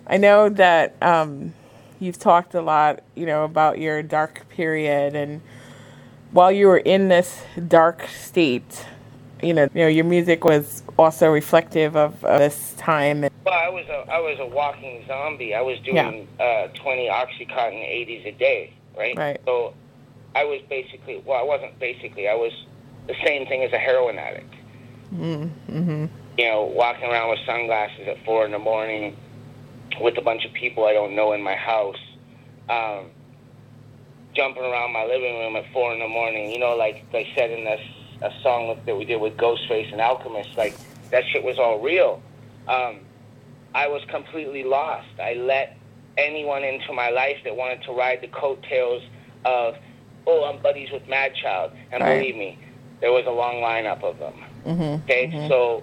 I know that you've talked a lot, about your dark period, and while you were in this dark state, your music was also reflective of this time. Well, I was a walking zombie. I was doing 20 OxyContin 80s a day, right? Right. So I was basically, I wasn't basically, I was the same thing as a heroin addict. Mm-hmm. Walking around with sunglasses at 4 a.m. with a bunch of people I don't know in my house, jumping around my living room at 4 a.m. Like they said in a song that we did with Ghostface and Alchemist, like that shit was all real. I was completely lost. I let anyone into my life that wanted to ride the coattails of, I'm buddies with Madchild. And right. Believe me, there was a long lineup of them. Mm-hmm. Okay? Mm-hmm. So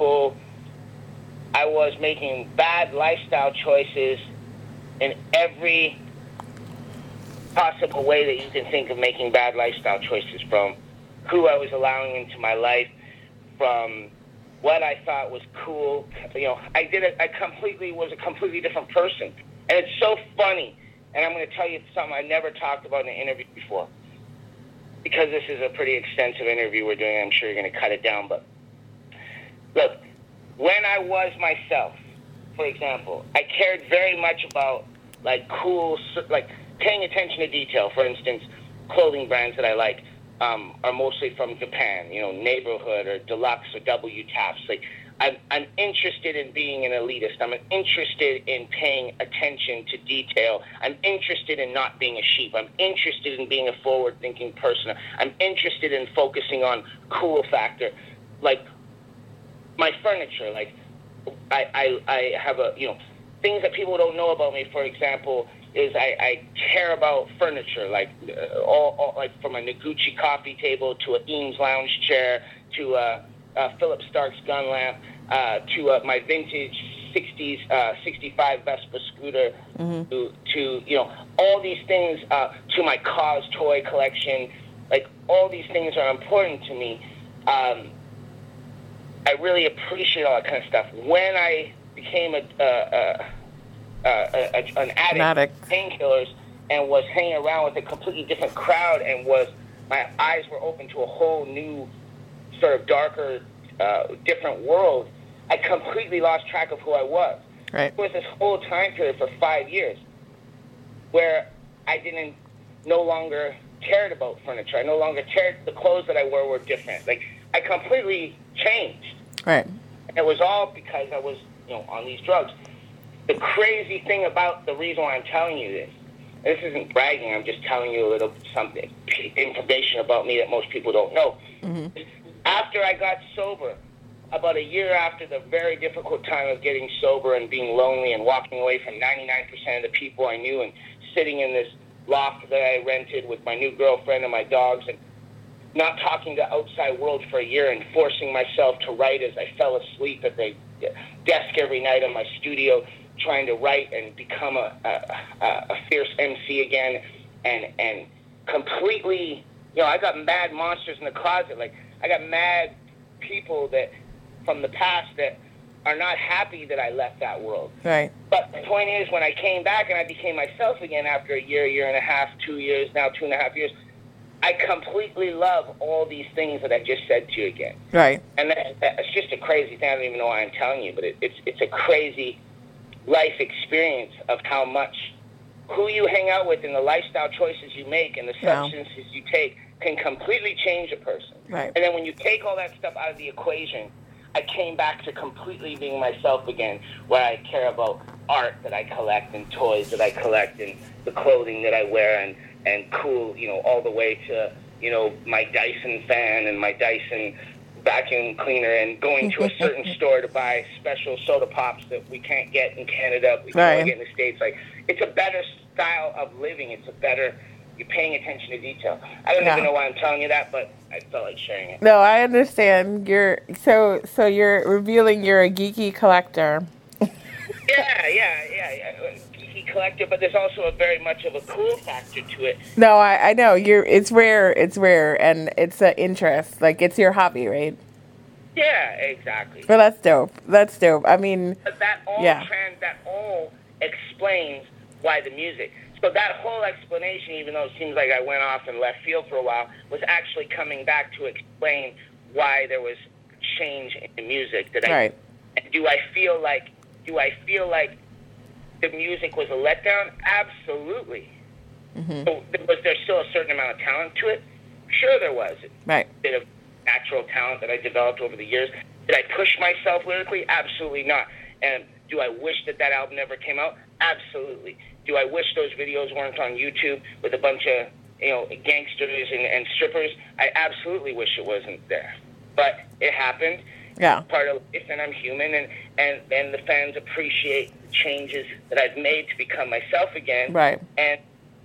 I was making bad lifestyle choices in every possible way that you can think of making bad lifestyle choices, from who I was allowing into my life, from what I thought was cool. I completely was a completely different person. And it's so funny. And I'm going to tell you something I never talked about in an interview before. Because this is a pretty extensive interview we're doing, I'm sure you're going to cut it down. But look, when I was myself, for example, I cared very much about cool, paying attention to detail. For instance, clothing brands that I like are mostly from Japan, Neighborhood or Deluxe or W Taps. I'm interested in being an elitist. I'm interested in paying attention to detail. I'm interested in not being a sheep. I'm interested in being a forward-thinking person. I'm interested in focusing on cool factor. Like my furniture, I have things that people don't know about me, for example, is I care about furniture, all from a Noguchi coffee table to a Eames lounge chair to a Philip Stark's gun lamp to my vintage 60s 65 Vespa scooter, mm-hmm. to all these things, to my Cause toy collection. All these things are important to me. I really appreciate all that kind of stuff. When I became an addict, painkillers, and was hanging around with a completely different crowd, and my eyes were open to a whole new sort of darker, different world, I completely lost track of who I was. Right. It was this whole time period for 5 years where I no longer cared about furniture. I no longer cared. The clothes that I wore were different. I completely changed. Right. And it was all because I was, on these drugs. The crazy thing about the reason why I'm telling you this isn't bragging, I'm just telling you a little something, information about me that most people don't know. Mm-hmm. After I got sober, about a year after the very difficult time of getting sober and being lonely and walking away from 99% of the people I knew and sitting in this loft that I rented with my new girlfriend and my dogs and not talking to the outside world for a year and forcing myself to write as I fell asleep at the desk every night in my studio, trying to write and become a fierce MC again, and completely, I got mad monsters in the closet. I got mad people that from the past that are not happy that I left that world. Right. But the point is, when I came back and I became myself again after a year and a half, 2 years, now 2.5 years, I completely love all these things that I just said to you again. Right. And it's just a crazy thing. I don't even know why I'm telling you, but it's a crazy life experience of how much who you hang out with and the lifestyle choices you make and the substances you take can completely change a person. Right. And then when you take all that stuff out of the equation, I came back to completely being myself again, where I care about art that I collect and toys that I collect and the clothing that I wear and cool, all the way to, my Dyson fan and my Dyson vacuum cleaner and going to a certain store to buy special soda pops that we can't get in Canada, we can only get in the States. It's a better style of living. You're paying attention to detail. I don't even know why I'm telling you that, but I felt like sharing it. No, I understand. So you're revealing you're a geeky collector. Yeah. Geeky collector, but there's also a very much of a cool factor to it. No, I know. It's rare, and it's an interest. It's your hobby, right? Yeah, exactly. Well, that's dope. I mean, but that all explains why the music. So that whole explanation, even though it seems like I went off in left field for a while, was actually coming back to explain why there was change in the music. Right. Do I feel like the music was a letdown? Absolutely. Mm-hmm. So was there still a certain amount of talent to it? Sure there was. Right. A bit of natural talent that I developed over the years. Did I push myself lyrically? Absolutely not. And do I wish that album never came out? Absolutely. Do I wish those videos weren't on YouTube with a bunch of, gangsters and strippers? I absolutely wish it wasn't there. But it happened. Yeah. Part of life, and I'm human, and the fans appreciate the changes that I've made to become myself again. Right. And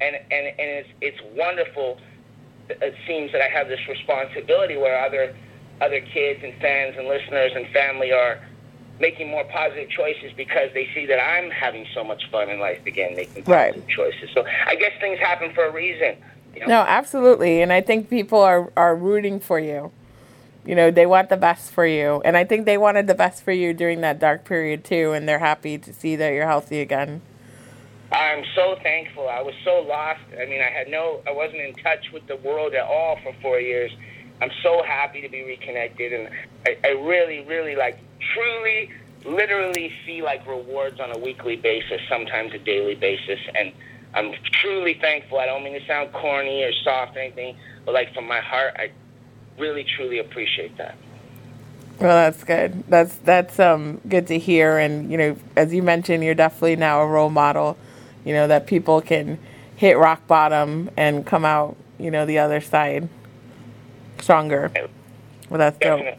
it's wonderful. It seems that I have this responsibility where other kids and fans and listeners and family are making more positive choices because they see that I'm having so much fun in life again, making positive choices. So I guess things happen for a reason. No, absolutely. And I think people are rooting for you. They want the best for you. And I think they wanted the best for you during that dark period too, and they're happy to see that you're healthy again. I'm so thankful. I was so lost. I mean, I wasn't in touch with the world at all for 4 years. I'm so happy to be reconnected, and I really, really, truly, literally see, rewards on a weekly basis, sometimes a daily basis, and I'm truly thankful. I don't mean to sound corny or soft or anything, but, from my heart, I really, truly appreciate that. Well, that's good. That's good to hear, and, as you mentioned, you're definitely now a role model, that people can hit rock bottom and come out, the other side stronger. Well, that's dope.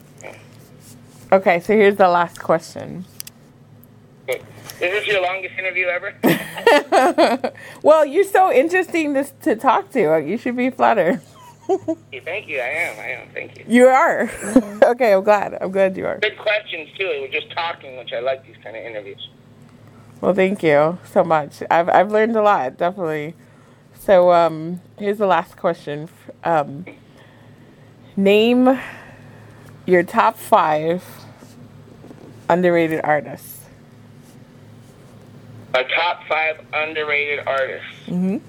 Okay, so here's the last question. Is this your longest interview ever? Well, you're so interesting to talk to. You should be flattered. Thank you. I am. Thank you. You are. Okay, I'm glad you are. Good questions, too. We're just talking, which I like these kind of interviews. Well, thank you so much. I've learned a lot, definitely. So here's the last question. Name your top 5 underrated artists. My top 5 underrated artists. Mm-hmm.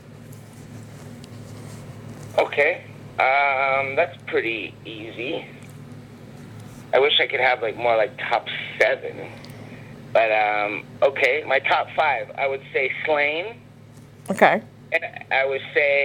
Okay. That's pretty easy. I wish I could have more top 7. But okay, my top 5. I would say Slain. Okay. And I would say